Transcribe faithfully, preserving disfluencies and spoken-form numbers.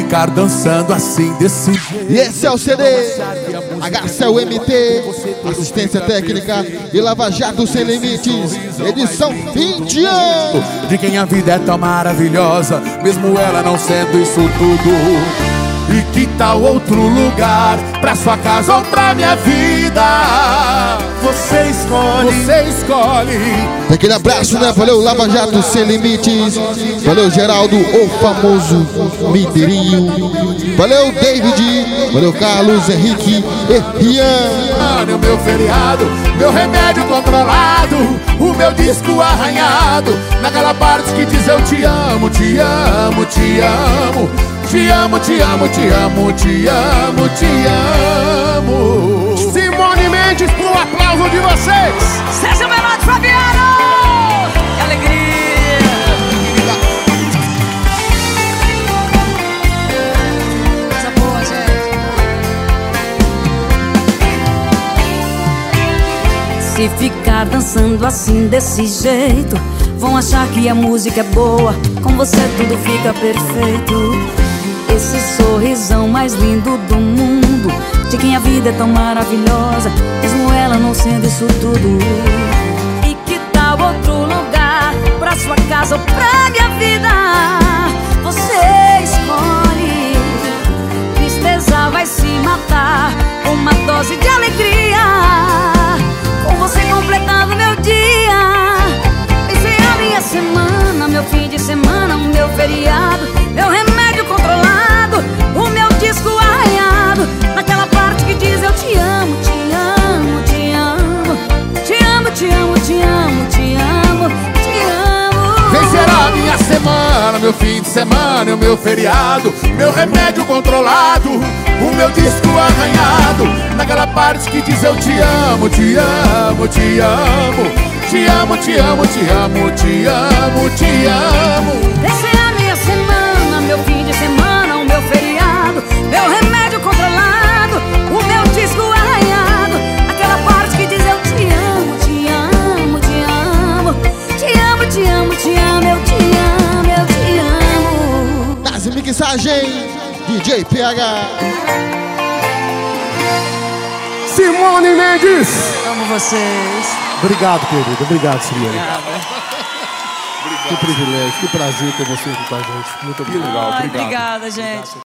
ficar dançando assim desse jeito. E esse é o C D H C L M T, assistência técnica e Lava Jato Sem Limites, edição fim de ano. De quem a vida é tão maravilhosa, mesmo ela não sendo isso tudo. E que tal outro lugar, pra sua casa ou pra minha vida? Você escolhe, você escolhe. Aquele abraço, né? Valeu, Lava Jato Sem Limites. Valeu, Geraldo, o famoso Mideirinho. Valeu, David. Valeu, Carlos, Henrique e Rian. O meu feriado, meu remédio controlado, o meu disco arranhado, naquela parte que diz eu te amo, te amo, te amo. Te amo, te amo, te amo, te amo, te amo. Simone Mendes, pro aplauso de vocês. Seja o menor de Fabiano. Que alegria. Coisa boa, gente. Se ficar dançando assim, desse jeito, vão achar que a música é boa. Com você tudo fica perfeito. Esse sorrisão mais lindo do mundo, de quem a vida é tão maravilhosa, mesmo ela não sendo isso tudo. E que tal outro lugar, pra sua casa ou pra minha vida? Você escolhe. Tristeza vai se matar, uma dose de alegria, com você completando meu dia. Pensei a minha semana, meu fim de semana, o meu feriado, meu remédio controlado, o meu disco arranhado, naquela parte que diz eu te amo, te amo, te amo, te amo, te amo, te amo, te amo, te amo. Vem será a minha semana, meu fim de semana, o meu feriado, meu remédio controlado, o meu disco arranhado, naquela parte que diz eu te amo, te amo, te amo. Te amo, te amo, te amo, te amo, te amo. Essa é a minha semana, meu fim de semana, o meu feriado, meu remédio controlado, o meu disco arranhado, aquela parte que diz eu te amo, te amo, te amo, te amo, te amo, te amo, eu te amo, eu te amo. Das mixagens, D J P H. Simone Mendes. Amo vocês. Obrigado, querido. Obrigado, Simone. Obrigada. Que privilégio, que prazer ter você aqui com a gente. Muito obrigado. Ai, obrigada, gente.